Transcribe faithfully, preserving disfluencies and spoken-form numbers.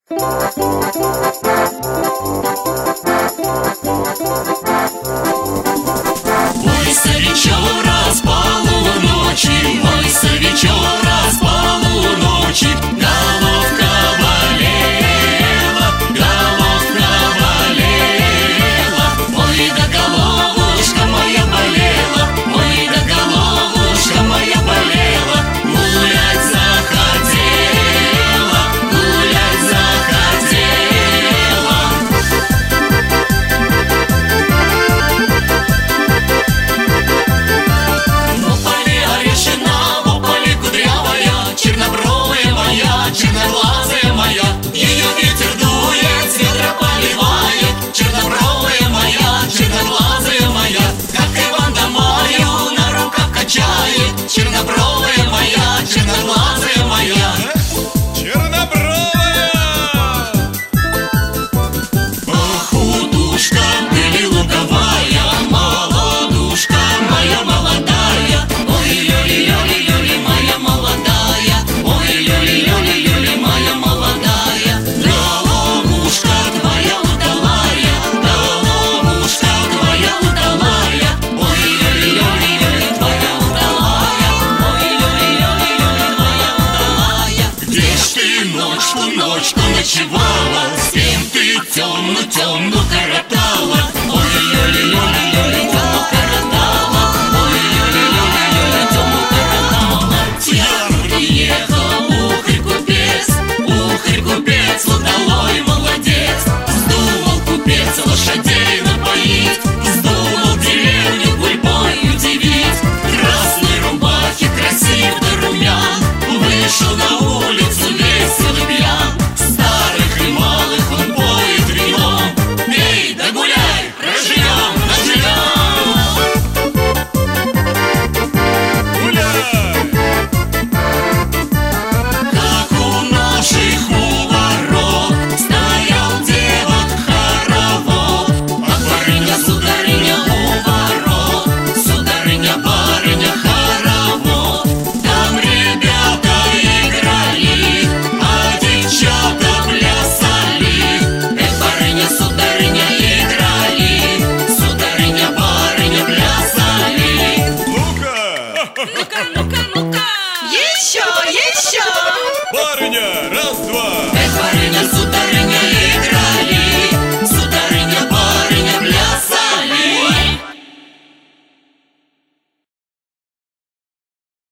Ойся вечора з полуночи, ойся вечора з полуночи, головка болела, головка болела, ой да головушка моя болела, ой да головушка моя болела, гулять захотела, гулять захотела. В поле орешина, в поле кудрявая, чернобровая моя, черноглазая моя, ее ветер дует, с ветра поливает, чернобровая моя, черноглазая моя, как Иван да Марью на руках качает, чернобровая моя, черноглазая моя. Чернобровая! Ах, удушка, были луговая, молодушка моя молодая, ой, люли-люли-люли, моя молодая, ой, люли-люли-люли, моя молодая, головушка твоя удалая, головушка твоя удалая, ой, люли-люли-люли, твоя удалая, ой, люли-люли-люли, твоя удалая. Где ж ты ночку, ночку ночевала, с кем ты темну, темну коротала, ой, люли-люли-люли, темну коротала, ой, люли-люли-люли, темну коротала. Я приехал, ух и купец, ух и купец, удалой молодец, вздумал купец лошадей напоить, вздумал деревню гурьбой удивить, красной рубахе красив да румян, вышел на улицу весел и пьян, старых и малых он поет вином, пей да гуляй, проживем, наживем. Гуляй! Как у наших у ворот стоял девок хоровод, а барыня, сударыня у ворот, сударыня, барыня, хоровод. Там ребята играли, а девчата плясали. Эх, барыня, сударыня, играли, сударыня, барыня, плясали. Ну-ка! Ну-ка, ну-ка, ну-ка! Еще, еще! Барыня, раз-два!